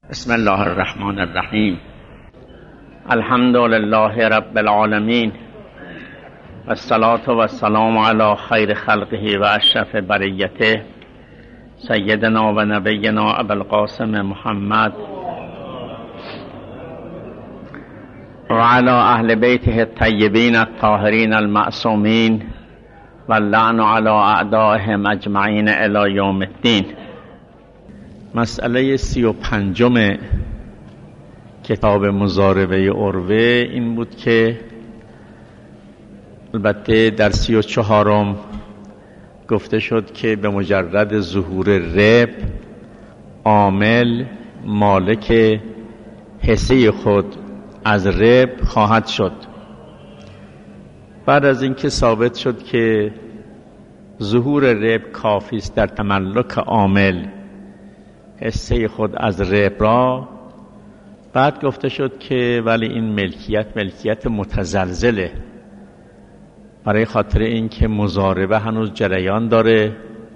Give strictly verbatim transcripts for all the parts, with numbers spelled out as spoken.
بسم الله الرحمن الرحیم. الحمد لله رب العالمین و الصلاة و السلام علی خیر خلقه و اشرف بریته سیدنا و نبینا ابوالقاسم محمد و علی اهل بیته الطیبین الطاهرین المعصومین و اللعن علی اعدائهم اجمعین الی یوم الدین. مسئله سی و پنجم کتاب مضاربه عروه این بود که البته در سی و چهارم گفته شد که به مجرد ظهور رب عامل مالک حصه خود از رب خواهد شد. بعد از اینکه ثابت شد که ظهور رب کافی است در تملک عامل حصه خود از رب را، بعد گفته شد که ولی این ملکیت ملکیت متزلزله، برای خاطر اینکه مضاربه هنوز جریان داره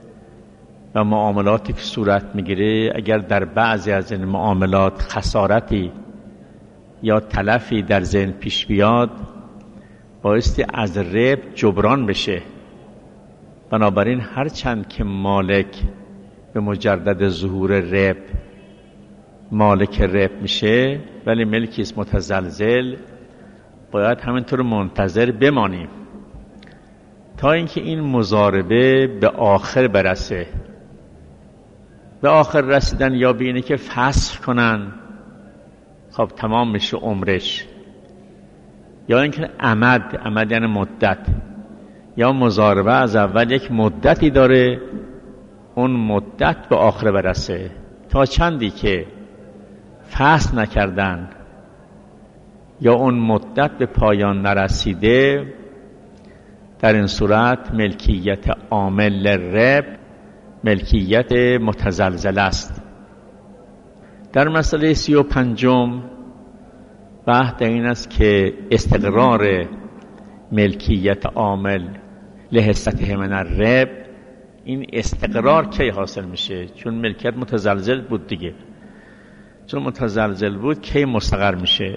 و معاملاتی که صورت میگیره اگر در بعضی از این معاملات خسارتی یا تلفی در ذهن پیش بیاد بایستی از رب جبران بشه. بنابراین هرچند که مالک به مجرد ظهور رب مالک رب میشه ولی ملکی است متزلزل، باید همینطور منتظر بمانیم تا اینکه این مضاربه به آخر برسه. به آخر رسیدن یا به اینه که فسخ کنن خب تمام میشه عمرش، یا اینکه امد امد یعنی مدت، یا مضاربه از اول یک مدتی داره اون مدت به آخر برسه، تا چندی که فسخ نکردن یا اون مدت به پایان نرسیده، در این صورت ملکیت عامل رب ملکیت متزلزل است. در مسئله سی و پنجم بحث این است که استقرار ملکیت عامل لحصته من الرب، این استقرار کی حاصل میشه؟ چون ملکیت متزلزل بود دیگه، چون متزلزل بود کی مستقر میشه؟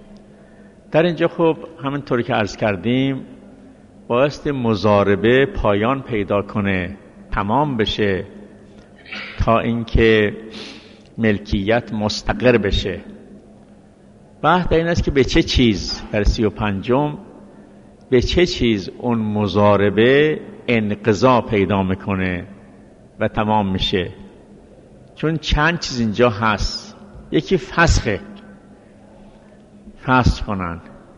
در اینجا خب همینطوری که عرض کردیم بایستی مضاربه پایان پیدا کنه، تمام بشه تا اینکه ملکیت مستقر بشه. بحث این است که به چه چیز در سی و پنجم به چه چیز اون مضاربه انقضا پیدا میکنه و تمام میشه. چون چند چیز اینجا هست، یکی فسخه، فسخ کنن،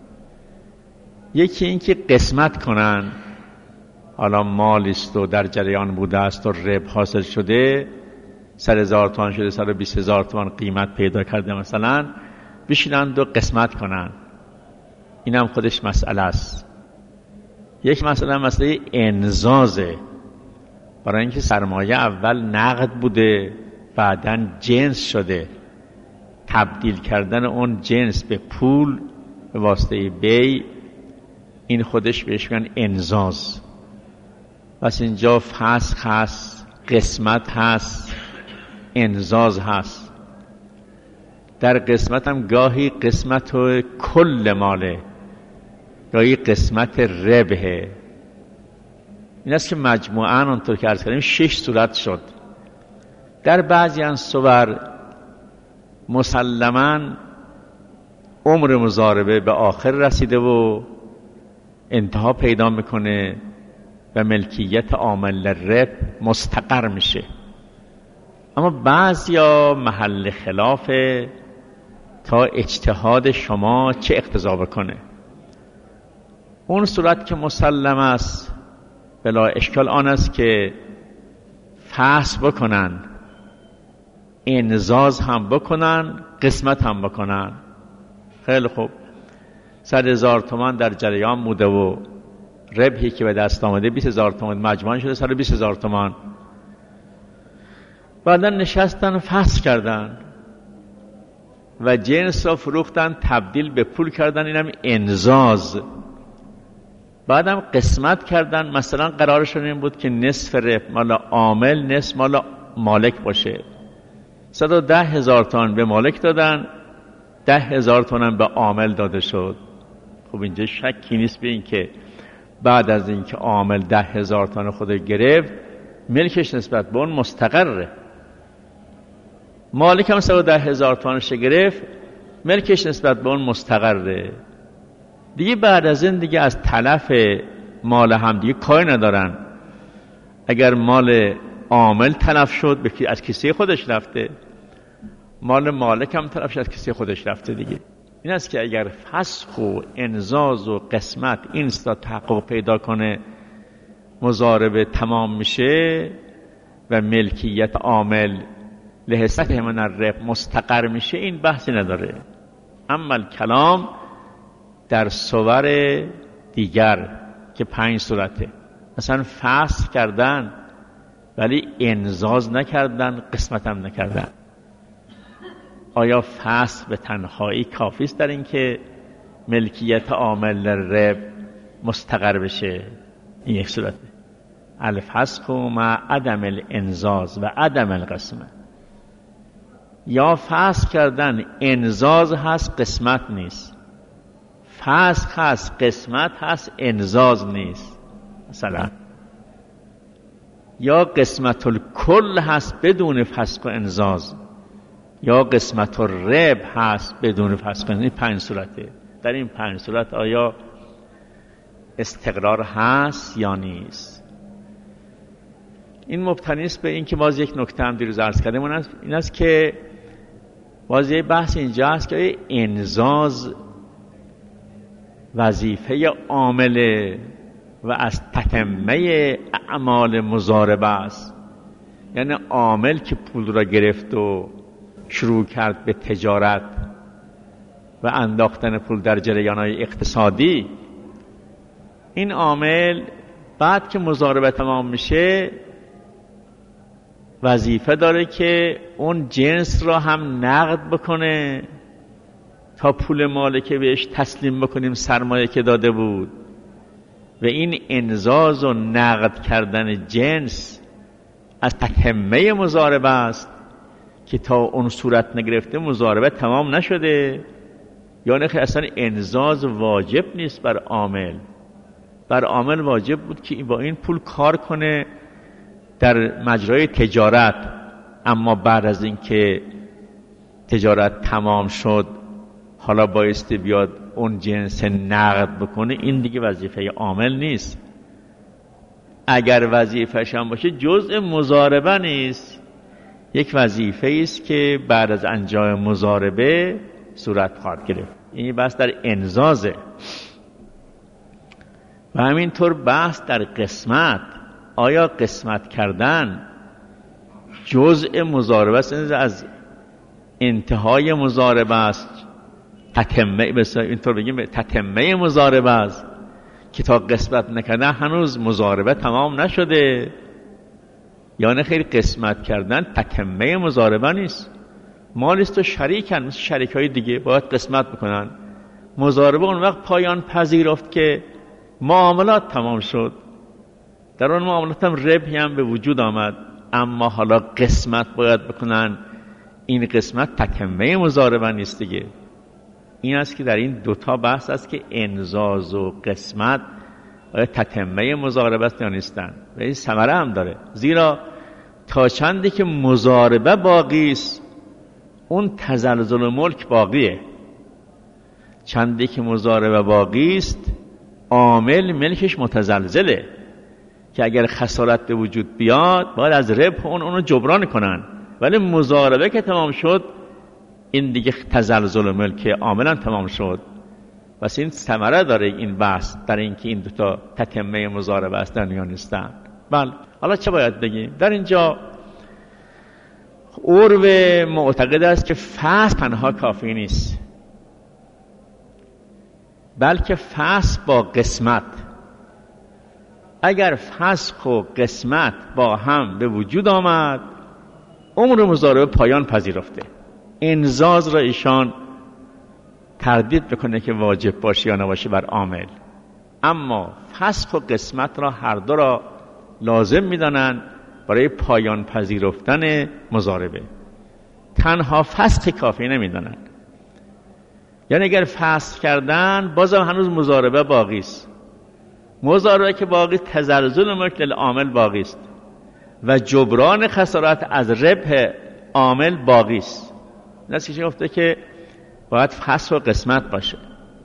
یکی اینکه قسمت کنن، حالا مالی است و در جریان بوده است و رب حاصل شده، سر هزار تومان شده سر بیست هزار تومان قیمت پیدا کرده، مثلا بشینند و قسمت کنن، این هم خودش مسئله است. یک مسئله مسئله انزازه، برای اینکه سرمایه اول نقد بوده بعداً جنس شده، تبدیل کردن اون جنس به پول به واسطه بی، این خودش بهش میگن انزاز. پس اینجا فسخ هست، قسمت هست، انزاز هست. در قسمت هم گاهی قسمت و کل ماله، گاهی قسمت ربحه. این است که مجموعاً اونطور که عرض کردیم شش صورت شد. در بعضی از صور مسلماً عمر مضاربه به آخر رسیده و انتها پیدا میکنه و ملکیت عامل رب مستقر میشه. اما بعضیا محل خلافه تا اجتهاد شما چه اقتضا بکنه. اون صورت که مسلم است بلا اشکال آن است که فسخ بکنن، انزاز هم بکنن، قسمت هم بکنن. خیلی خوب، صد هزار تومان در جریان بوده و ربحی که به دست آمده بیست هزار تومان، مجموعاً شده صد و بیست هزار تومان. بعدا نشستن فسخ کردن و جنس را فروختن، تبدیل به پول کردن، اینم انزاز. بعدم قسمت کردن، مثلا قرارشون این بود که نصف ربح مال عامل، نصف مال مالک باشه. صد و ده هزار تومان به مالک دادن، ده هزار تومان به عامل داده شد. خب اینجا شکی نیست به این که بعد از اینکه عامل ده هزار تومان خود گرفت، ملکش نسبت به اون مستقره. مالک هم صد و ده هزار تومانش گرفت، ملکش نسبت به اون مستقره. دیگه بعد از این دیگه از تلف مال هم دیگه کاری ندارن. اگر مال عامل تلف شد از کیسه خودش رفته، مال مالک هم تلف شد از کیسه خودش رفته دیگه. این است که اگر فسخ و انزاز و قسمت این ستا تحقق پیدا کنه، مضاربه تمام میشه و ملکیت عامل لحصته من الربح مستقر میشه، این بحثی نداره. اما کلام در صور دیگر که پنج صورته، مثلا فسخ کردن ولی انزاز نکردن، قسمت هم نکردن. آیا فسخ به تنهایی کافی است در این که ملکیت عامل ربح مستقر بشه؟ این یک صورته. الفسخ مع عدم الانزاز و عدم القسمه. یا فسخ کردن انزاز هست قسمت نیست، فسخ هست قسمت هست انزاز نیست. مثلا یا قسمت الکل هست بدون فسخ و انزاز، یا قسمت الربح هست بدون فسخ و انزاز. این پنج صورته. در این پنج صورت آیا استقرار هست یا نیست؟ این مبتنی است به این که باز یک نکته هم دیروز عرض کردم، این است که باز یک بحث اینجا است که انزاز وظیفه عامله و از تتمه اعمال مضاربه است. یعنی عامل که پول را گرفت و شروع کرد به تجارت و انداختن پول در جریان‌های اقتصادی، این عامل بعد که مضاربه تمام میشه وظیفه داره که اون جنس را هم نقد بکنه تا پول مالک بهش تسلیم بکنیم سرمایه که داده بود. و این انزاز و نقد کردن جنس از تتمه مضاربه است که تا اون صورت نگرفته مضاربه تمام نشده. یعنی خیلی اصلا انزاز واجب نیست بر عامل. بر عامل واجب بود که با این پول کار کنه در مجرای تجارت، اما بعد از اینکه تجارت تمام شد حالا بایستی بیاد اون جنس نقد بکنه، این دیگه وظیفه عامل نیست. اگر وظیفه‌ش هم باشه جزء مضاربه نیست، یک وظیفه است که بعد از انجام مضاربه صورت خواهد گرفت. این بحث در انزازه. و همینطور بحث در قسمت. آیا قسمت کردن جزء مضاربه است؟ از انتهای مضاربه است، تتمه بس اینطور بگیم تتمه مضاربه است که تا قسمت نکردن هنوز مضاربه تمام نشده. یعنی خیلی قسمت کردن تتمه مضاربه نیست. مالیست و شریکن، مثل شریک های دیگه باید قسمت بکنن. مضاربه اون وقت پایان پذیرفت که معاملات تمام شد، در اون معاملات هم ربحی هم به وجود آمد، اما حالا قسمت باید بکنن. این قسمت تتمه مضاربه نیست دیگه. این است که در این دوتا بحث است که انزاز و قسمت آیا تتمه مضاربه است یا نیستن. و این ثمره هم داره، زیرا تا چندی که مضاربه باقی است اون تزلزل ملک باقیه. چندی که مضاربه باقی است عامل ملکش متزلزله که اگر خسارت به وجود بیاد باید از ربح اون اونو جبران کنن. ولی مضاربه که تمام شد این دیگه تزلزل ملک عاملا تمام شد. پس این ثمره داره این بحث در اینکه این دوتا تتمه مضاربه است یا نیستن. بله، حالا چه باید بگیم؟ در اینجا عرو معتقد است که فسخ تنها کافی نیست، بلکه فسخ با قسمت. اگر فسخ و قسمت با هم به وجود آمد عمر مضاربه پایان پذیرفته. انزاز را ایشان تردید بکنه که واجب باشه یا نباشه بر عامل، اما فسخ و قسمت را هر دو را لازم میدانند برای پایان پذیرفتن مضاربه. تنها فسخ کافی نمیدونن. یعنی اگر فسخ کردن بازم هنوز مضاربه باقی است. مضاربه که باقی، تزلزل ملک للعامل باقی است و جبران خسارت از ربح عامل باقی است. نسیش گفته که باید فسخ و قسمت باشه.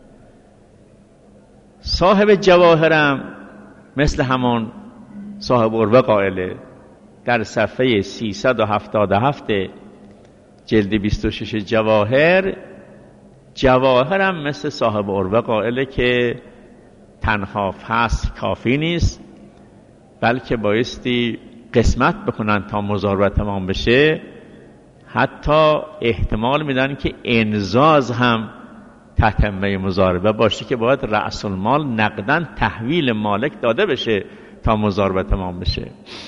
صاحب جواهرم مثل همون صاحب عروه قائله در صفحه سیصد و هفتاد و هفت جلد بیست و شش جواهر، جواهرم مثل صاحب عروه قائله که تنها فسخ کافی نیست، بلکه بایستی قسمت بکنن تا مضاربه تمام بشه. حتی احتمال میدن که انزاز هم تتمه مضاربه باشه که باید رأس المال نقدن تحویل مالک داده بشه تا مضاربه تمام بشه.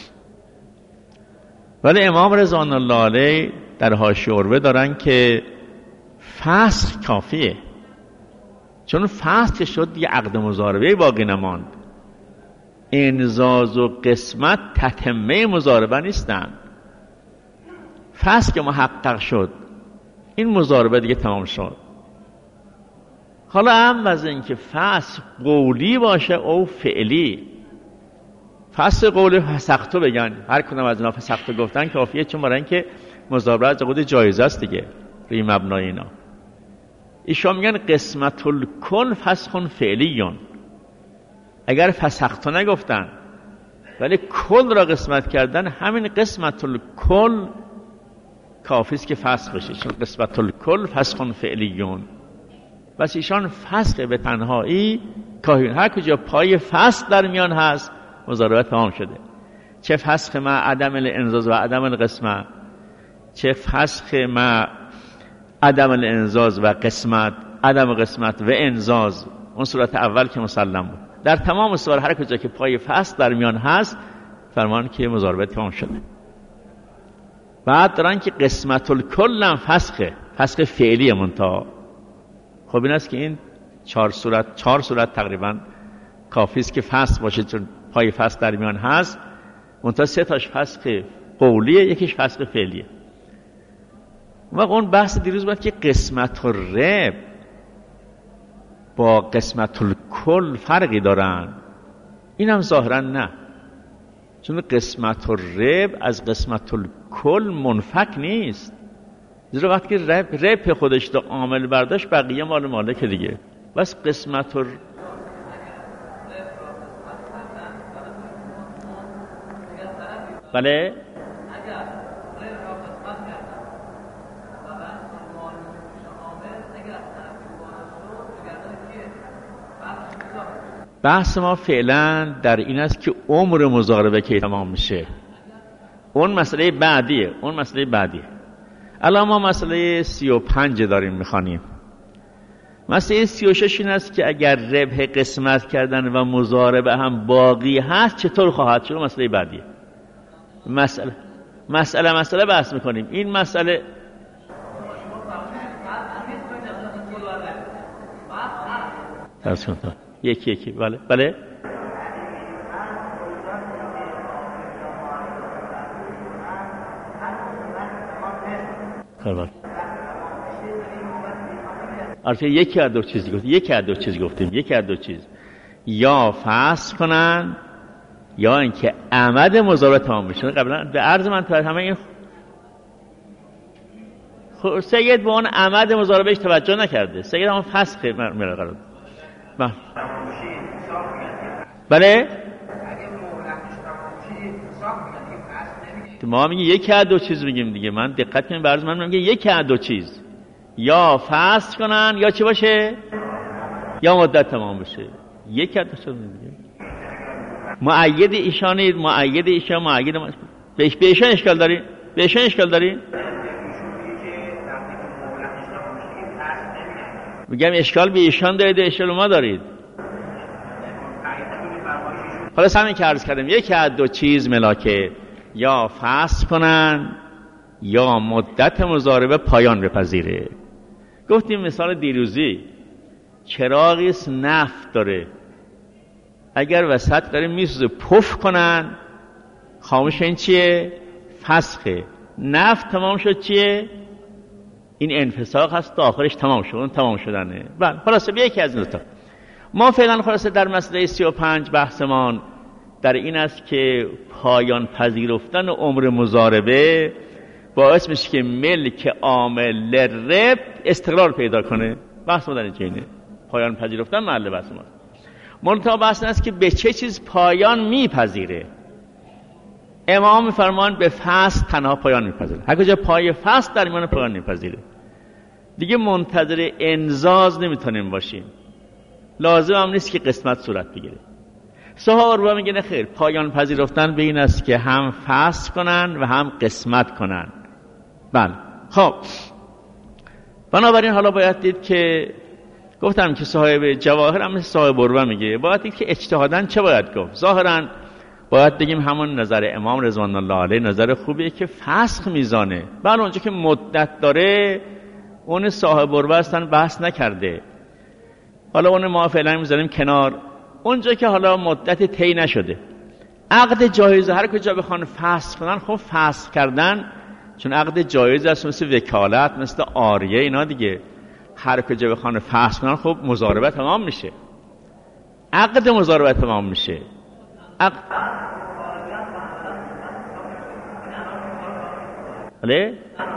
ولی امام رضوان الله علیه در حاشیه عروه دارن که فسخ کافیه، چون فسخ شد یه عقد مضاربه باقی نماند. انزاز و قسمت تتمه مضاربه نیستن. فسخ که محقق شد، این مضاربه دیگه تمام شد. حالا هم از این که فسخ قولی باشه او فعلی. فسخ قولی فسختو بگن، هر کدوم از اینا فسختو گفتن کافیه، چون برای اینکه مضاربه از عقود جایزه است دیگه روی مبنای اینا. ایشون میگن قسمت الکل فسخ فعلیون. اگر فسختو نگفتن ولی کل را قسمت کردن، همین قسمت الکل کافی است که فسخ بشه، چون قسمت الکل فسخ فعلیون. بس ایشان فسخ به تنهایی کافی. هر کجا پای فسخ در میان هست مضاربه تمام شده. چه فسخ مع عدم الانزاز و عدم القسمت، چه فسخ مع عدم الانزاز و قسمت، عدم قسمت و انزاز، اون صورت اول که مسلم بود. در تمام صور هر کجا که پای فسخ در میان هست فرمان که مضاربه تمام شده. بعد دارن که قسمت الکل هم فسخه، فسخ فعلی منتها. خب این است که این چهار صورت چهار صورت تقریبا کافی است که فسخ باشه، چون پای فسخ در میان هست. منتها سه تاش فسخ قولیه، یکیش فسخ فعلیه. و اون بحث دیروز بود که قسمت الرب با قسمت الکل فرقی دارن. این هم ظاهرا نه، چون قسمت الرب از قسمت الکل منفک نیست. زیرا وقتی رب رب خودش دا عامل برداشت بقیه مال مالک دیگه. بس قسمت الر... بله بحث ما فعلا در این است که عمر مضاربه که تمام میشه، اون مسئله بعدیه، اون مسئله بعدیه. الان ما مسئله سی و پنج داریم میخوانیم. مسئله سی و شش این است که اگر ربح قسمت کردن و مضاربه هم باقی هست چطور خواهد شد؟ مسئله بعدیه. مسئله مسئله مسئله بحث میکنیم. این مسئله درست کنم یکی یکی. بله بله کار البته یکی از دو چیز گفتیم، یکی از دو چیز گفتیم، یکی از دو چیز، یا فسخ کنن یا اینکه عمد مضاربه تمام بشه. قبلا به عرض من تو همه این خ... سید به اون عمد مضاربهش توجه نکرده. سید هم فسخ میره قرار. بله بله ما میگیم یکی از دو چیز میگیم دیگه. من دقت کنیم به عرض من میگم یکی از دو چیز، یا فسخ کنن یا چی باشه، یا مدت تمام بشه. یکی از دو چیز دیگه. مؤید ایشانید، مؤید ایشان، مؤید ما... بهش به ایشان اشکال داری؟ به ایشان اشکال داری؟ میگم اشکال به ایشان دارید، اشکال ما دارید. حالا همین که عرض کردم یکی از دو چیز ملاکه، یا فسخ کنن یا مدت مضاربه پایان بپذیره. گفتیم مثال دیروزی چراغی است نفت داره، اگر وسط داره میسوزه پف کنن خاموش، این چیه؟ فسخه. نفت تمام شد چیه؟ این انفساق هست تا آخرش تمام شد، تمام شدنه. بله خلاصه یکی از این دو تا. ما فعلا خلاصه در مسئله سی و پنج بحثمان در این است که پایان پذیرفتن عمر مضاربه باعث میشه که ملک عامل رب استقرار پیدا کنه. بحث ما در اینجا اینه، پایان پذیرفتن محل بحث ما. منتها بحث این است که به چه چیز پایان میپذیره. امام میفرمان به فصل تنها پایان میپذیره. هر کجا پای فصل در میان پایان میپذیره. دیگه منتظر انزاز نمیتونیم باشیم. لازم هم نیست که قسمت صورت بگیره. صحابه رو میگه نه خیر، پایان پذیرفتن به این است که هم فصل کنن و هم قسمت کنن. بله خب بنابراین حالا باید دید که گفتم که صاحب جواهر هم صاحب بروه میگه باید دید که اجتهاداً چه باید گفت. ظاهراً باید بگیم همون نظر امام رضوان الله علیه نظر خوبیه که فسخ میزانه. بله اونجا که مدت داره اون صاحب بروه هستن بحث نکرده، حالا اون ما فعلا میذاریم کنار. اونجا که حالا مدت طی نشده، عقد جایزه هر کجا بخوان فسخ کنن، خب فسخ کردن چون عقد جایزه است، مثل وکالت مثل عاریه اینا دیگه، هر کجا بخوان فسخ کنن خب مضاربه تمام میشه، عقد مضاربه تمام میشه. عقد بله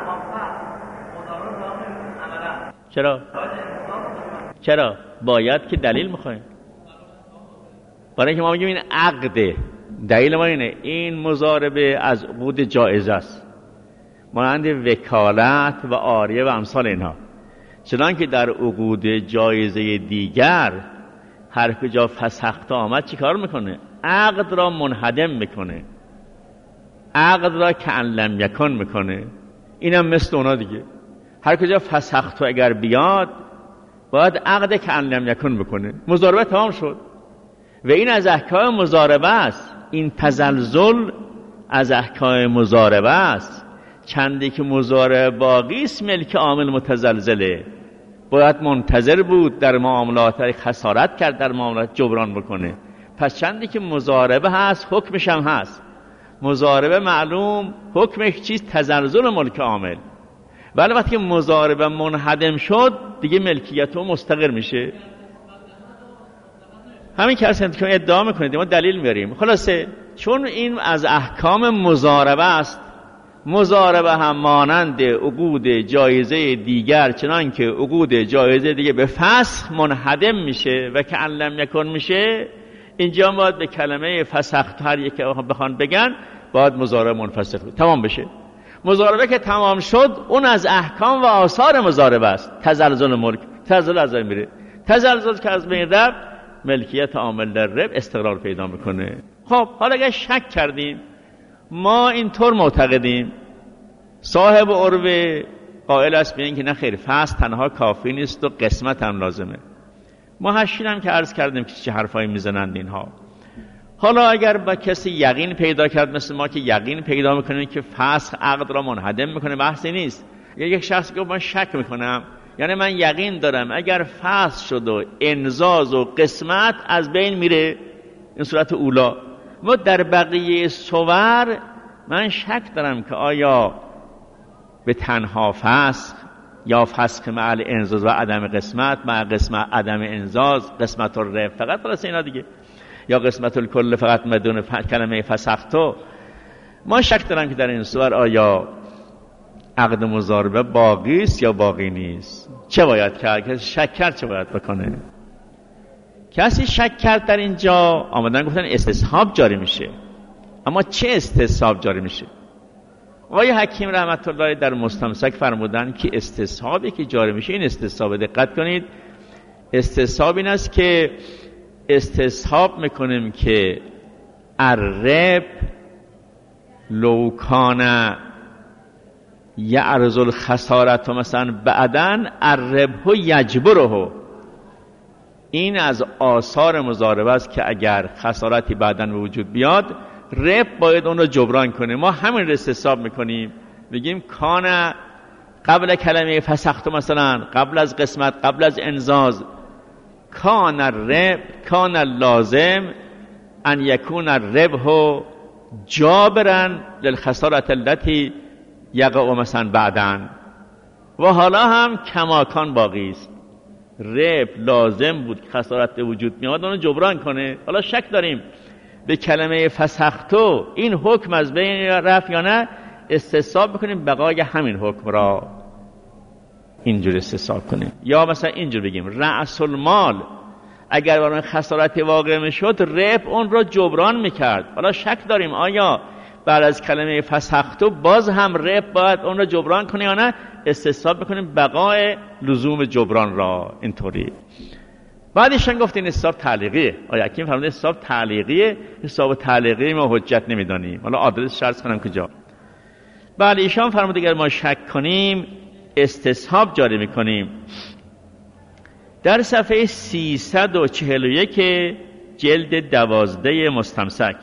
چرا چرا باید که دلیل میخوایم، برای اینکه ما میگیم این عقده، دلیل ما اینه این مضاربه از عقود جایزه است، مانند وکالت و عاریه و امثال اینها. چنانکه در عقود جایزه دیگر هر کجا فسخت آمد چی کار میکنه؟ عقد را منهدم میکنه، عقد را کأن لم یکن میکنه. اینم مثل اونا دیگه، هر کجا فسخت اگر بیاد باید عقد کأن لم یکن بکنه، مضاربه تمام شد. و این از احکام مضاربه است، این تزلزل از احکام مضاربه است. چندی که مضاربه باقی است ملک عامل متزلزله، باید منتظر بود در معاملات خسارت کرد، در معاملات جبران بکنه. پس چندی که مضاربه هست حکمش هم هست. مضاربه معلوم حکمش چیز؟ تزلزل ملک عامل. ولی وقتی که مضاربه منهدم شد دیگه ملکیت او مستقر میشه. همین که اصلا که ادعا میکنید ما دلیل میاریم. خلاصه چون این از احکام مضاربه است، مضاربه هم مانند عقود جایزه دیگر چنان که عقود جایزه دیگه به فسخ منهدم میشه و که علم یکن میشه، اینجا باید به کلمه فسخت هر یک بخوان بگن باید مضاربه منفسخ تمام بشه. مضاربه که تمام شد اون از احکام و آثار مضاربه است. تزلزل ملک، تزلزل از این میره، تزلزل که از بین رفت ملکیت عامل در رب استقرار پیدا میکنه. خب حالا اگه شک کردیم، ما اینطور معتقدیم صاحب عروه قائل است به این که نه خیر، فصل تنها کافی نیست و قسمت هم لازمه. ما هشتین هم که عرض کردیم که چه حرفایی میزنند اینها. حالا اگر با کسی یقین پیدا کرد مثل ما که یقین پیدا میکنه که فسخ عقد را منهدم میکنه، بحثی نیست. یا یک شخص که من شک میکنم، یعنی من یقین دارم اگر فسخ شد و انزاز و قسمت از بین میره، این صورت اولا. ما در بقیه صور من شک دارم که آیا به تنها فسخ یا فسخ مع انزاز و عدم قسمت، مع قسمت عدم انزاز، قسمت الرب فقط خلاص اینا دیگه، یا قسمت الکل فقط بدون کلمه فسختو. ما شک دارم که در این صور آیا عقد مضاربه باقی است یا باقی نیست. چه باید کرد؟ کسی شک کرد چه باید بکنه؟ کسی شک کرد در اینجا آمدن گفتن استصحاب جاری میشه. اما چه استصحاب جاری میشه؟ آقای حکیم رحمت الله در مستمسک فرمودن که استصحابی که جاری میشه این استصحاب، دقت کنید، استصحاب این است که استصحاب میکنیم که الرب لو کان یعرض الخسارت مثلا بعدن الربح یجبره. این از آثار مضاربه است که اگر خسارتی بعدن به وجود بیاد، رب باید اون رو جبران کنه. ما همین رو استصحاب میکنیم، میگیم کان قبل کلمه فسخت مثلا، قبل از قسمت، قبل از انزاز، کان الرب کان اللازم ان یکون الربح جابرا للخسارت التي یقع مثلا بعدن. و حالا هم کماکان باقی است. ربح لازم بود که خسارت به وجود میاد اونو جبران کنه. حالا شک داریم به کلمه فسختو این حکم از بین رفت یا نه، استصحاب بکنیم بقای همین حکم را اینجور استصحاب کنیم. یا مثلا اینجور بگیم رأس المال اگر برای خسارت واقع میشد ربح اون را جبران میکرد. حالا شک داریم آیا بعد از کلمه فسختو باز هم ربح باید اون را جبران کنه یا نه، استصحاب بکنیم بقای لزوم جبران را. اینطوری بعدشان گفت این حساب تعلیقیه. آیا حکیم فرموده حساب تعلیقیه، حساب تعلیقی ما حجت نمیدانیم. حالا آدرس شرط کنم کجا. بعد ایشان فرموده اگر ما شک کنیم استصحاب جاری میکنیم. در صفحه سیصد و چهل و یک جلد دوازده مستمسک،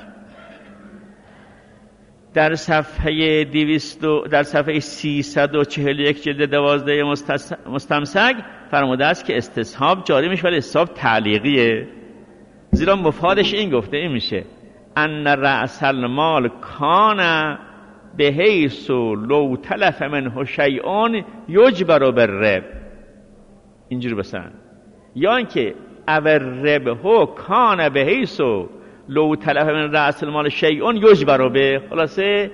در صفحه دویست در صفحه سیصد و چهل و یک جلد دوازده مستمسک فرموده است که استصحاب جاری میشه ولی استصحاب تعلیقیه، زیرا مفادش این گفته این میشه ان رأس المال کان به حیث لو تلف منه شیء یجبر بالربح. اینجوری بسن یا اینکه او ربح کان به حیث لو تلف من رأس المال شیء یجبر به. خلاصه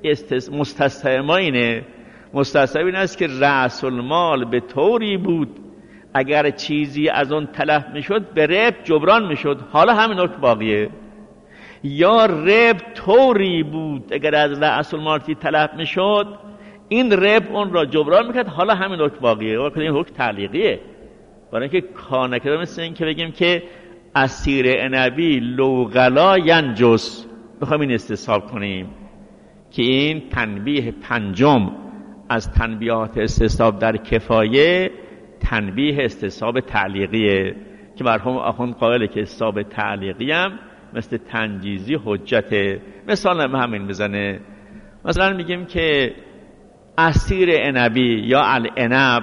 مستصحب اینه، مستصحب این است که رأس المال به طوری بود اگر چیزی از اون تلف میشد به ربح جبران میشد، حالا همین حکم باقیه. یا ربح طوری بود اگر از رأس المال تلف میشد این ربح اون را جبران میکرد، حالا همین حکم باقیه. وقتی این حکم تعلیقیه، برای اینکه کار نکرده مثل این که بگیم که اسیر عنبی لوغلا ینجس، بخوایم این استصحاب کنیم که این تنبیه پنجم از تنبیهات استصحاب در کفایه تنبیه استصحاب تعلیقیه که مرحوم آخوند قائله که استصحاب تعلیقی هم مثل تنجیزی حجته. مثال هم همین میزنه، مثلا میگیم که اسیر عنبی یا العنب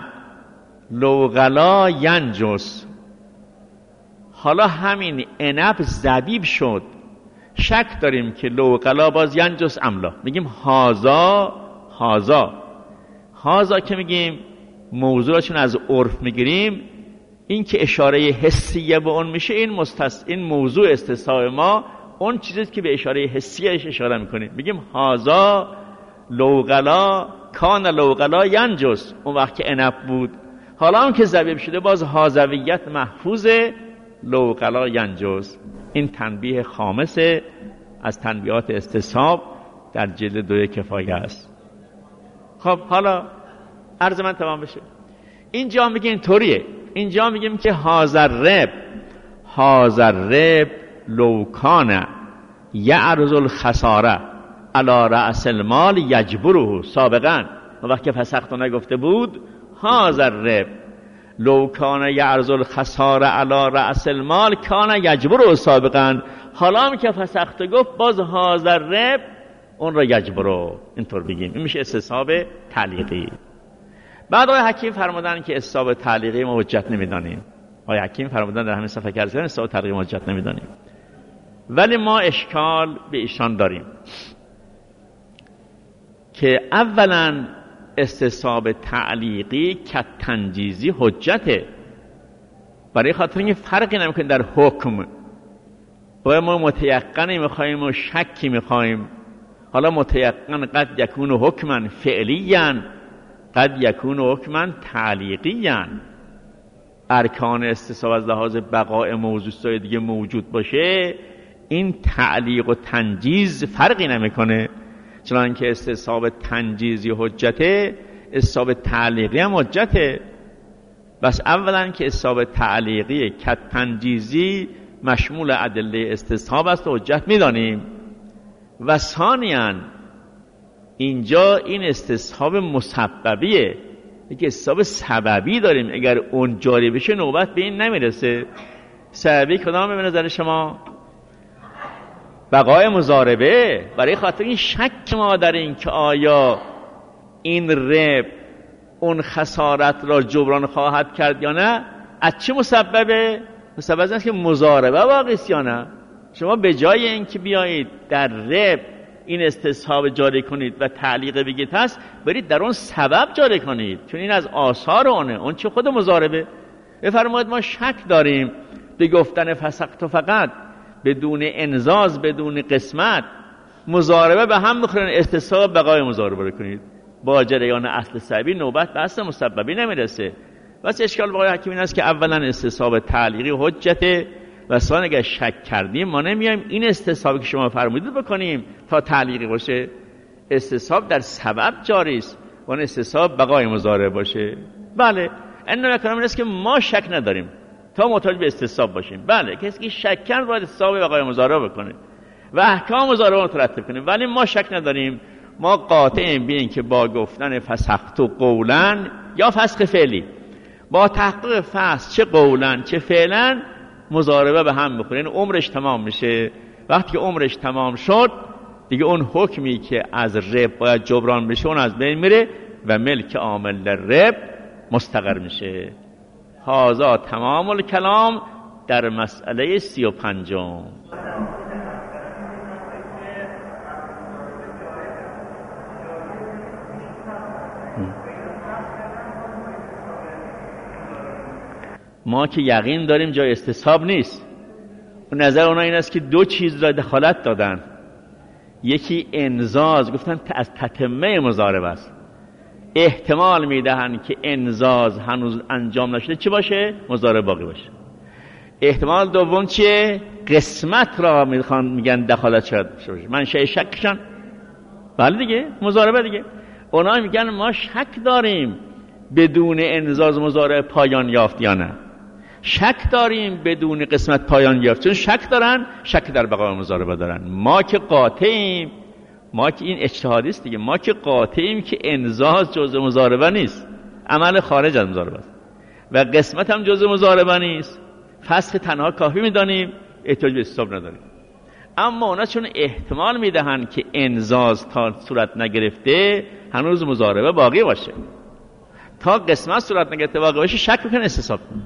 لوغلا ینجس، حالا همین عنب زبیب شد، شک داریم که لوغلا باز ینجس املا، میگیم هازا هازا هازا که میگیم موضوع چون از عرف میگیریم این که اشاره حسیه به اون میشه، این مستص... این موضوع استصحاب ما اون چیزی که به اشاره حسیهش اشاره میکنیم، میگیم هازا لوغلا کان لوغلا ینجس، اون وقت که عنب بود. حالا هم که زبیب شده باز هازویت محفوظه لوغلا ینجس. این تنبیه خامسه از تنبیهات استصحاب در جلد دوی کفایه است. خب حالا عرض من تمام بشه. اینجا میگه اینطوریه، اینجا میگیم که هازر رب هازر رب لوکانه یعرض الخساره علی رأس المال یجبره. سابقا وقتی فسخت نگفته بود هازر رب لوکانه یعرض الخساره علی رأس المال کان یجبره سابقا. حالا هم که فسخت گفت باز هازر رب اون را یجبره. اینطور بگیم این میشه استصحاب تعلیقی. بعد آقای حکیم فرمودن که استصحاب تعلیقی ما حجت نمیدانیم. آقای حکیم فرمودن در همین صفحه که عرض کردم استصحاب تعلیقی ما حجت نمیدانیم، ولی ما اشکال به ایشان داریم که اولا استصحاب تعلیقی که تنجیزی حجته، برای خاطر اینکه فرقی نمیکنه در حکم. و ما متیقنی میخوایم و شکی میخوایم. حالا متیقن قد یکون حکما فعلیا قد یکون حکما تعلیقیا. ارکان استصحاب از لحاظ بقاء موضوع دیگه موجود باشه، این تعلیق و تنجیز فرقی نمیکنه. چنان که استصحاب تنجیزی حجته، استصحاب تعلیقی هم حجته. بس اولا که استصحاب تعلیقی که تنجیزی مشمول ادله استصحاب است و حجت میدانیم. و ثانیاً اینجا این استصحاب مسببیه، یک استصحاب سببی داریم. اگر اون جاری بشه نوبت به این نمیرسه. سببی کدام به نظر شما؟ بقای مضاربه. برای خاطر این شک ما در این که آیا این رب اون خسارت را جبران خواهد کرد یا نه، از چه مسببه؟ مسبب است که مضاربه واقعی است یا نه. شما به جای اینکه بیایید در رب این استصحاب جاری کنید و تعلیق بگید هست، برید در اون سبب جاری کنید، چون این از آثار اونه، اون چه خود مضاربه. بفرمایید ما شک داریم به گفتن فسقت فقط بدون انزاز بدون قسمت، مضاربه به هم بخورن، استصحاب بقای مضاربه رو کنید، با جریان اصل سببی نوبت به اصل مسببی نمیرسه. بس اشکال بقای حکیم این است که اولا استصحاب تعلیقی حجته و ثانیا اگر شک کردیم ما نمیایم این استصحابی که شما فرمودید بکنیم تا تعلیقی باشه. استصحاب در سبب جاری است و استصحاب بقای مضاربه باشه. بله این کلام این است که ما شک نداریم تا محتاج به استصحاب باشیم. بله کسی که شک کرد باید استصحاب بقای مضاربه بکنه و احکام مضاربه مترتب کنیم، ولی ما شک نداریم. ما قاطعیم به این که با گفتن فسخت و قولن یا فسخ فعلی با تحقیق فسخ چه قولن چه فعلن مضاربه به هم بخوره، این عمرش تمام میشه. وقتی که عمرش تمام شد دیگه اون حکمی که از رب باید جبران بشه اون از بین میره و ملک عامل در رب مستقر میشه. هذا تمام الکلام در مسئله سی و پنجم. ما که یقین داریم جای استصحاب نیست. و نظر اونا این است که دو چیز را دخالت دادن، یکی انزاز، گفتن از تتمه مضاربه است، احتمال میدهن که انزاز هنوز انجام نشده چه باشه؟ مضاربه باقی باشه. احتمال دوم چیه؟ قسمت را میخوان میگن دخالت شده باشه، منشأ شکشن. بله دیگه مضاربه دیگه. اونا میگن ما شک داریم بدون انزاز مضاربه پایان یافت یا نه، شک داریم بدون قسمت پایان یافت. چون شک دارن شک در بقای مضاربه دارن. ما که قاطعیم، ما که این اجتهادی است دیگه، ما که قاطعیم که انزاز جزء مضاربه نیست، عمل خارج از مضاربه است و قسمت هم جزء مضاربه نیست، فسخ تنها کافی میدانیم، احتیاج به استصحاب نداریم. اما اونا چون احتمال میدهن که انزاز تا صورت نگرفته هنوز مضاربه باقی باشه، تا قسمت صورت نگرفته باقی باشه شک میکنن استصحاب کنن.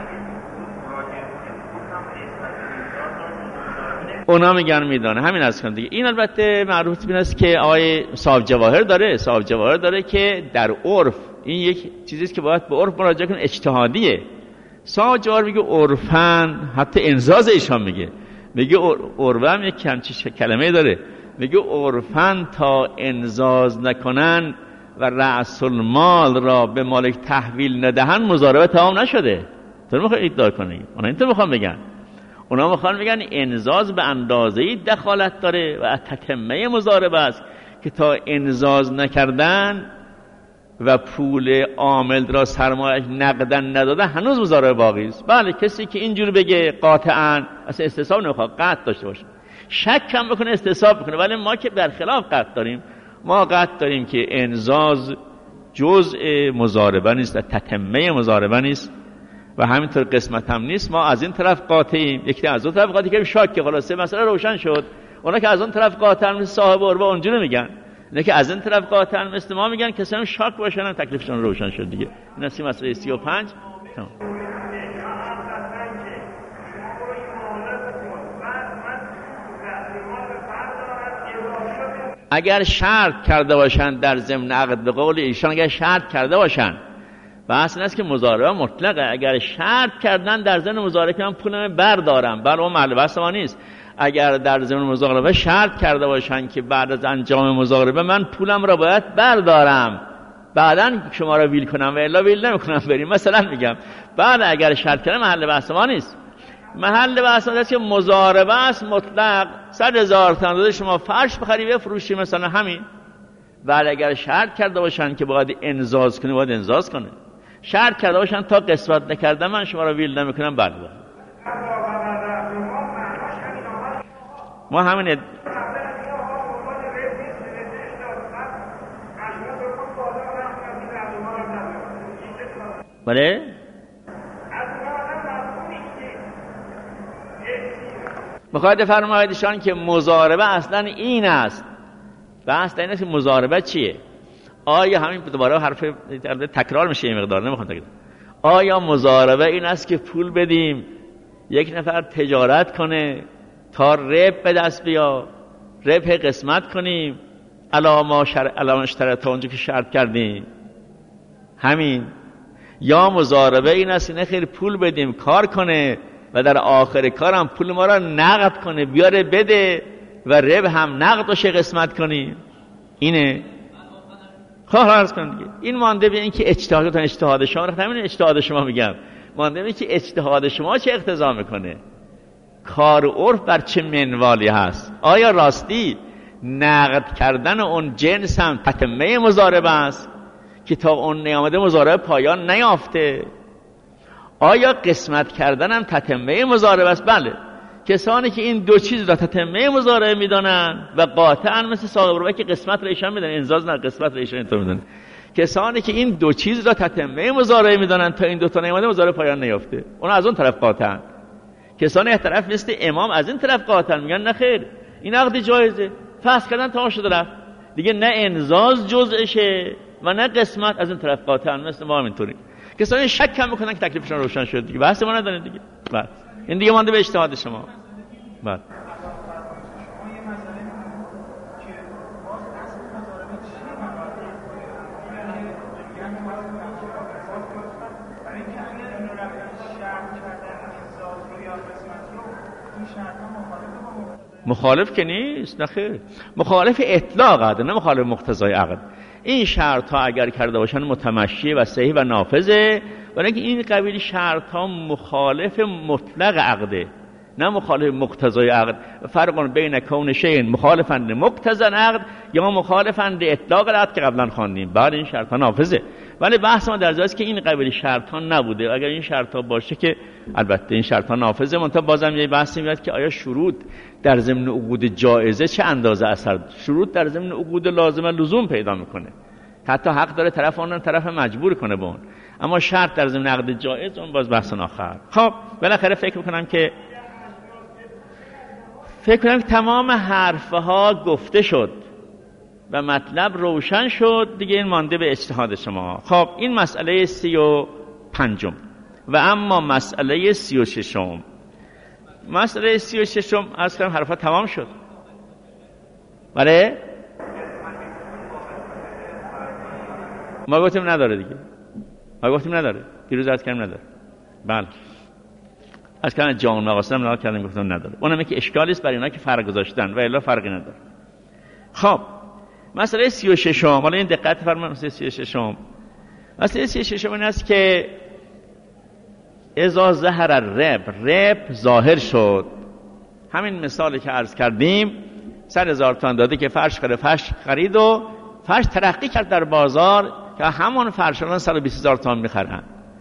اونا میگن میدانه همین از کنم دیگه. این البته معروف این است که آقای صاحب جواهر داره، صاحب جواهر داره که در عرف این یک چیزی است که باید به عرف مراجعه کن، اجتهادیه. صاحب جواهر میگه عرفن، حتی انزاز ایشان میگه، میگه عرفه هم یک همچین کلمه داره، میگه عرفن تا انزاز نکنن و رأس المال را به مالک تحویل ندهن مضاربه تمام نشده. تو میخوای ادعا کنی؟ اونا اینطور میخوان بگن. اونا میخوان بگن انزاز به اندازه‌ای دخالت داره و تتمه مضاربه است که تا انزاز نکردن و پول عامل را سرمایه نقدن نداده هنوز مضاربه باقی است. بله کسی که اینجوری بگه قاطعاً اصلا استصحاب نمیخواد، قطع داشته باشه، شک هم بکنه استصحاب بکنه. ولی ما که برخلاف قطع داریم، ما قطع داریم که انزاز جزء مضاربه نیست و تتمه مضاربه نیست و همینطور قسمت هم نیست. ما از این طرف قاطعیم، یکی از اون طرف قاطع که شاک که خلاصه مسئله روشن شد. اونا که از اون طرف قاطع مثل صاحب عربه اونجوری میگن، اینا که از این طرف قاطع مثل ما میگن کسایی هم شاک باشن تکلیفشون روشن شد دیگه. این است مسئله سی و پنج. تمام. اگر شرط کرده باشن در ضمن عقد، به قول ایشان اگر شرط کرده باشن، بحث این است که مضاربه مطلقه. اگر شرط کردن در ضمن مضاربه که من پولم بردارم، بر اون محل بحث ما نیست. اگر در ضمن مضاربه شرط کرده باشن که بعد از انجام مضاربه من پولم را باید بردارم، بعداً شما را ویل کنم و الا ویل نمیکنم بریم، مثلا میگم، بعد اگر شرط کردن محل بحث ما نیست. محل بحث است که مضاربه است مطلق، صد هزار تومان داده شما فرش بخری بفروشی مثلا همین. بعد اگر شرط کرده باشن که باید انزاز کنه، باید انزاز کنه. شرط کرده باشن تا قسمت نکردم من شما را ویل نمیکنم. بعد ما همین بله میخواید فرمایدشان که مضاربه اصلا این است. بحث این است که مضاربه چیه؟ آیا همین دوباره حرف تکرار میشه این مقدار، نمیخوام تکرار. آیا مضاربه این است که پول بدیم یک نفر تجارت کنه تا رب به دست بیا، ربح قسمت کنیم علا ما شر... علا اشترط اونجا که شرط کردیم، همین. یا مضاربه این است نه خیر پول بدیم کار کنه و در آخر کارم پول ما را نقد کنه بیاره بده و ربح هم نقد باشه قسمت کنیم. اینه خواه عرض کنم دیگه. این مانده به این که اجتهاد اجتهاد شما رو همین اجتهاد شما میگم، مانده به این که اجتهاد شما چه اقتضا میکنه، کار عرف بر چه منوالی هست. آیا راستی نقد کردن اون جنس هم تتمه مضاربه است که تا اون نیامده مضاربه پایان نیافته؟ آیا قسمت کردن هم تتمه مضاربه است؟ بله. کسانی که این دو چیز را تتمه مضاربه میدانن و قاطعا مثل صاحب روایت که قسمت را ایشان میدن، انزاز نه قسمت را ایشان اینطور میدن، کسانی که این دو چیز را تتمه مضاربه میدانن تا این دو تا نیامده مضاربه پایان نیافته، اون از اون طرف قاطعن. کسانی از طرف مثل امام از این طرف قاطعن، میگن نه خیر این عقد جایزه، فسخ کردن تا شده رفت دیگه، نه انزاز جزءشه و نه قسمت. از این طرف قاطعن مثل ما همینطوری. کسانی شک هم میکنن که تکلیفشون روشن شد دیگه، بحث ما ندارن دیگه. بعد این دیگه مانده به اجتهاد شما. بعد مخالف که نیست، نه خیر، مخالف اطلاق عقد نه مخالف مقتضای عقد. این شرط ها اگر کرده باشن متمشی و صحیح و نافذه، ولی اینکه این قبیل شرط ها مخالف مطلق عقده نه مخالف مقتضای عقد. فرق بین کون شیء مخالفند مقتضا عقد یا مخالفند اطلاق عقد که قبلا خواندیم، بعد این شرط ها نافذه. ولی بحث ما در جایی است که این قبیل شرط ها نبوده. اگر این شرط ها باشه که البته این شرط ها نافذه. منتها بازم یه بحثی میاد که آیا شروط در ضمن عقود جایزه چه اندازه اثر، شروط در ضمن عقود لازمه لزوم پیدا میکنه، حتی حق داره طرف اون طرف مجبور کنه به اون، اما شرط در ضمن عقد جایز اون باز بحث آخر. خب بالاخره فکر میکنم که فکر کنم که تمام حرفها گفته شد و مطلب روشن شد دیگه. این مانده به اجتهاد شما. خب این مسئله سی و پنجم. و اما مسئله سی و ششم، مسئله سی و ششم از کنم حرفها تمام شد. بله ما گفتیم نداره دیگه، ما گفتیم نداره، پیروز از کردیم نداره. بله از کنم جان مقاصدم نها کردم گفتم نداره. اونم که اشکالی است برای اینا که فرق گذاشتن و الا فرقی نداره. خب مسئله سی و ششم، حالا این دقت فرمایید. مسئله سی و ششم، مسئله سی و ششم این است که اذا ظهر الرب، رب ظاهر شد. همین مثالی که عرض کردیم، صد هزار تومان داده که فرش خرید، فرش خرید و فرش ترقی کرد در بازار که همون فرش رو صد و بیست هزار تومان میخرن.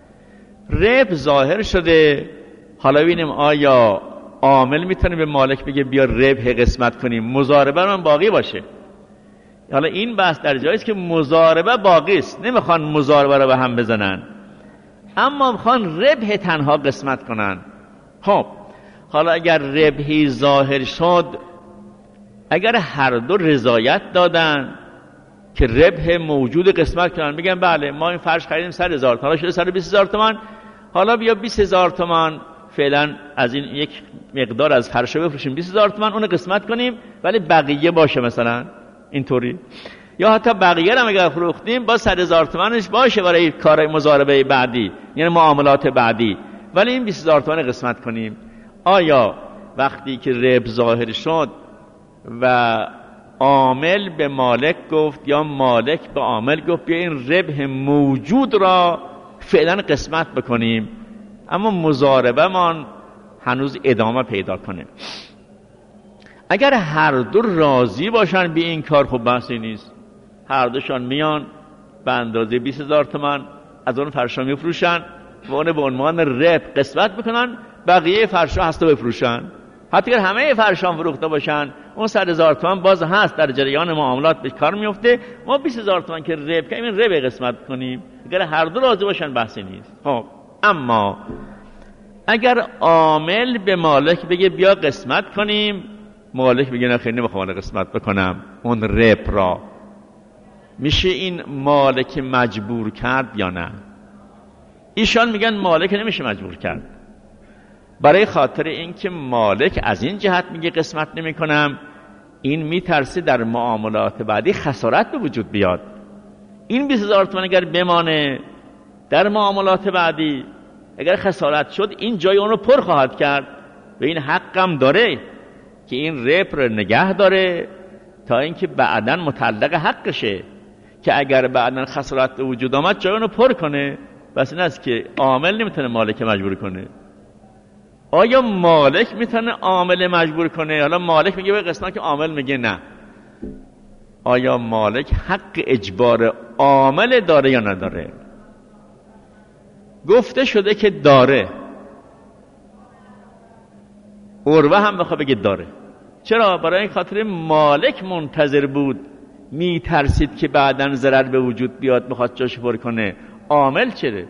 رب ظاهر شده. حالا ببینیم آیا عامل میتونه به مالک بگه بیا ربح قسمت کنیم، مضاربه من باقی باشه. حالا این بحث در جایی است که مضاربه باقی است، نمیخوان مضاربه رو به هم بزنن، اما میخوان ربح تنها قسمت کنن. خب حالا اگر ربحی ظاهر شد، اگر هر دو رضایت دادن که ربح موجود قسمت کنن، میگن بله ما این فرش خریدیم صد هزار تومان، حالا شده صد و بیست هزار تومان، حالا بیا بیست هزار تومان فعلا از این یک مقدار از فرش بفروشیم بیست هزار تومان اون قسمت کنیم، ولی بقیه باشه مثلا اینطوری. یا حتی بقیه هم اگر فروختیم با صد هزار تومانش باشه برای کار مضاربه بعدی، یعنی معاملات بعدی، ولی این بیست هزار تومان قسمت کنیم. آیا وقتی که ربح ظاهر شد و عامل به مالک گفت یا مالک به عامل گفت بیا این ربح موجود را فعلا قسمت بکنیم، اما مضاربه من هنوز ادامه پیدا کنه، اگر هر دو راضی باشن به این کار خب بحثی نیست، هر دوشان میان به اندازه بیست هزار تومان از اون فرشا میفروشن و اون به عنوان ربح قسمت میکنن، بقیه فرشا هست و بفروشن. حتی اگر همه فرشان فروخته باشن اون صد هزار تومان باز هست در جریان معاملات به کار میفته، ما بیست هزار تومان که ربح کنیم این ربح قسمت کنیم، اگر هر دو راضی باشن بحثی نیست. خب اما اگر عامل به مالک بگه بیا قسمت کنیم، مالک بگه نه خیلی نمیخوام قسمت بکنم اون ربح را، میشه این مالک مجبور کرد یا نه؟ ایشان میگن مالک نمیشه مجبور کرد، برای خاطر اینکه مالک از این جهت میگه قسمت نمی کنم این میترسه در معاملات بعدی خسارت به وجود بیاد. این بیست هزار تومان اگر بمانه در معاملات بعدی، اگر خسارت شد این جای اون رو پر خواهد کرد و این حقم داره که این رپ رو نگه داره تا اینکه بعداً متعلق حقشه که اگر بعداً خسارت به وجود آمد جای اون رو پر کنه. بس این است که عامل نمیتونه مالک مجبور کنه. آیا مالک میتونه عامل مجبور کنه؟ حالا مالک میگه به قسمت که عامل میگه نه. آیا مالک حق اجبار عامل داره یا نداره؟ گفته شده که داره. عروه هم بخواه بگه داره. چرا؟ برای این خاطر مالک منتظر بود، میترسید که بعداً ضرر به وجود بیاد بخواد جاش پر کنه. عامل چره؟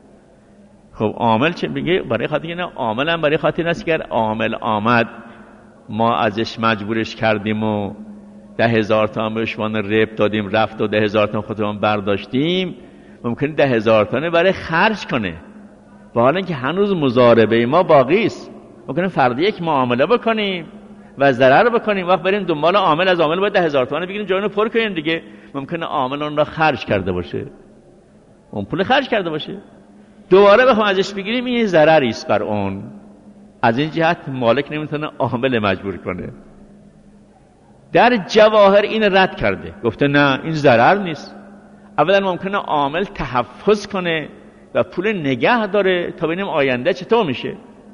خب عامل چه میگه؟ برای خاطر اینه عامل هم برای خاطر است که عامل آمد ما ازش مجبورش کردیم و ده هزار تومان بهش وان رپ دادیم رفت و ده هزار تومان خودمون برداشتیم، ممکنه ده هزار تومان برای خرج کنه با حال اینکه هنوز مضاربه ما باقی است. ممکنه فردا یک معامله بکنیم و ضرر بکنیم، وقت بریم دنبال عامل، از عامل باید ده هزار تومان بگیریم جای اون پر کنیم دیگه. ممکنه عامل اون را خرج کرده باشه، اون پول خرج کرده باشه، دوباره بخوام ازش بگیریم، این ضرری است بر اون. از این جهت مالک نمیتونه عامل مجبور کنه. در جواهر این رد کرده، گفته نه این ضرر نیست. اولا ممکنه عامل تحفظ کنه و پول نگه داره تا ببینیم آینده چطور میشه.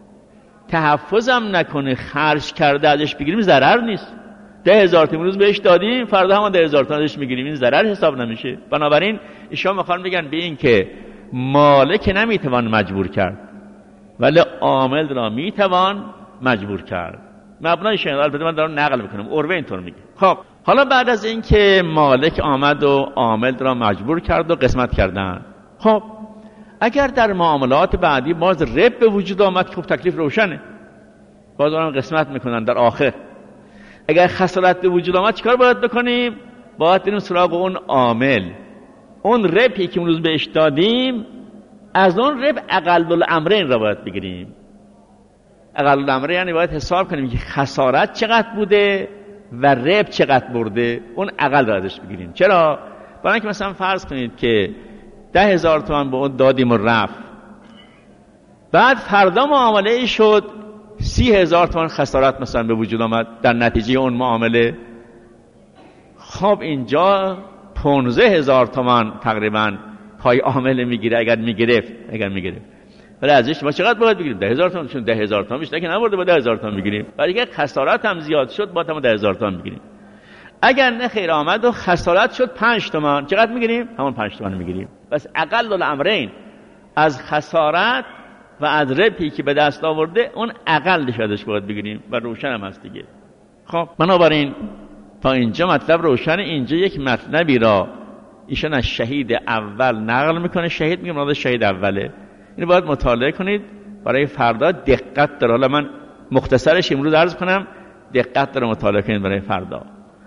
تحفظ هم نکنه، خرج کرده ازش بگیریم ضرر نیست. ده هزار تومان روز بهش دادیم فردا هم ده هزار تومان ازش میگیریم، این ضرر حساب نمیشه. بنابراین ایشون میخوان بگن به این که مالک نمیتوان مجبور کرد ولی عامل را میتوان مجبور کرد. مبنای شنال بده من دارم نقل میکنم، عروه اینطور میگه. خب حالا بعد از این که مالک آمد و عامل را مجبور کرد و قسمت کردن، خب اگر در معاملات بعدی باز رب به وجود آمد، خب تکلیف روشنه، باز آنها قسمت میکنن در آخر. اگر خسارت به وجود آمد چیکار باید بکنیم؟ باید بریم سراغ اون عامل. اون ربی که اون روز بهش دادیم از اون رب اقل الامرین را باید بگیریم. اقل الامرین یعنی باید حساب کنیم که خسارت چقدر بوده و رب چقدر برده، اون اقل را ازش بگیریم. چرا؟ برای اینکه مثلا فرض کنید که ده هزار تومان به اون دادیم و رفت، بعد فردا معامله شد سی هزار تومان خسارت مثلا به وجود آمد در نتیجه اون معامله. خب اینجا پانزده هزار تومان تقریبا پای عامل میگیره اگر میگرفت اگر میگرفت ولی ازش ما چقدر باید بگیریم؟ ده هزار تومان. چون ده هزار تومان بیشتر که نبرده، با ده هزار تومان میگیریم. ولی اگر خسارت هم زیاد شد با تمام ده هزار تومان میگیریم. اگر نه خیر آمد و خسارت شد پنج تومان، چقدر میگیریم؟ همون پنج تومان میگیریم. بس اقل الامرین از خسارت و از ربحی که به دست آورده اون اقلش ازش باید بگیریم و روشن هم هست دیگه. خب بنابراین تا اینجا مطلب روشن. اینجا یک مطلبی را ایشان از شهید اول نقل میکنه. شهید میگه مراد شهید اوله. اینو باید مطالعه کنید برای فردا، دقت داره. حالا من مختصرش امروز عرض کنم، دقت داره مطالعه کنید برای فردا.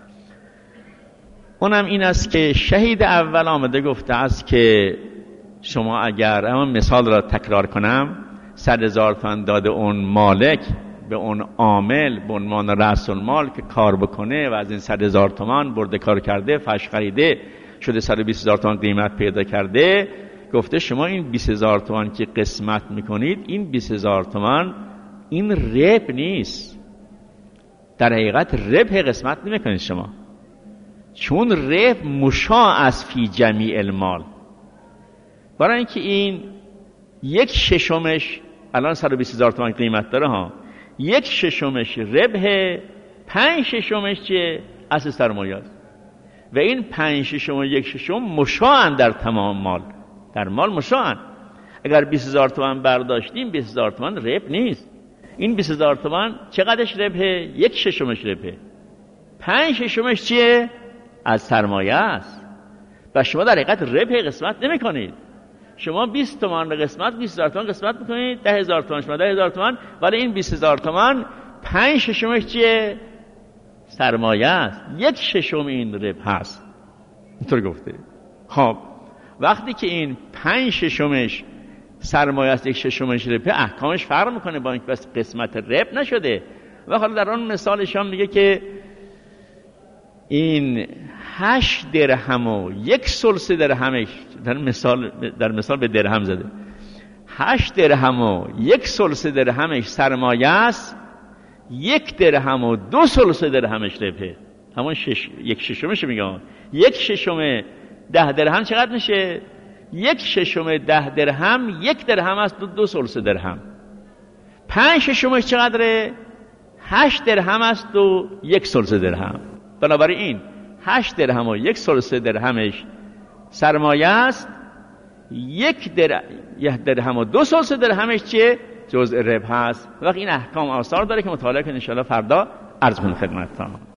اونم این است که شهید اول آمده گفته است که شما اگر، اما مثال را تکرار کنم، صد هزار تومان داده اون مالک به اون عامل به عنوان رأس المال که کار بکنه و از این صد هزار تومان برده کار کرده، فش خریده شده صد و بیست هزار تومان قیمت پیدا کرده، گفته شما این بیست هزار تومان که قسمت میکنید، این بیست هزار تومان این ربح نیست. در حقیقت ربح قسمت نمیکنید شما، چون ربح مشاع از فی جمیع المال. برای اینکه این یک ششمش الان صد و بیست هزار تومان قیمت داره ها، یک ششمش ربح، پنج ششمش چه؟ اصل سرمایه است. و این پنج ششم و یک ششم مشاعن در تمام مال، در مال مشاعن. اگر بیست هزار تومان برداشتیم، بیست هزار تومان ربح نیست. این بیست هزار تومان چقدرش ربحه؟ یک ششمش ربحه. پنج ششمش چیه؟ از سرمایه است. و شما در حقیقت ربح قسمت نمی کنید. شما بیست تومان قسمت، بیست هزار تومان قسمت میکنید، ده هزار تومان شما ده هزار تومان، ولی این بیست هزار تومان پنج ششمش چیه؟ سرمایه است. یک ششم این ربح هست. اینطور گفته. خب وقتی که این پنج ششمش سرمایه است، یک ششمش ربح، احکامش فرق میکنه با اینکه بس قسمت ربح نشده. و حالا در اون مثالش هم میگه که این هشت درهم و یک سلس درهمش، در مثال در مثال به درهم زده، هشت درهم و یک سلس درهمش سرمایه است، یک درهم و دو سلس درهمش ربحه. همون شش... یک ششمش میگم. یک ششم ده درهم چقدر میشه؟ یک ششم ده درهم یک درهم است، دو, دو سلس درهم. پنج ششمش چقدره؟ هشت درهم است و یک سلس درهم. بنابراین هشت درهم و یک سلس درهمش سرمایه است، یک در... یک درهم و دو سلس درهمش چیه؟ جزء ربح هست. وقت این احکام آثار داره که مطالعه کنید ان شاءالله فردا عرض کنم خدمتتون.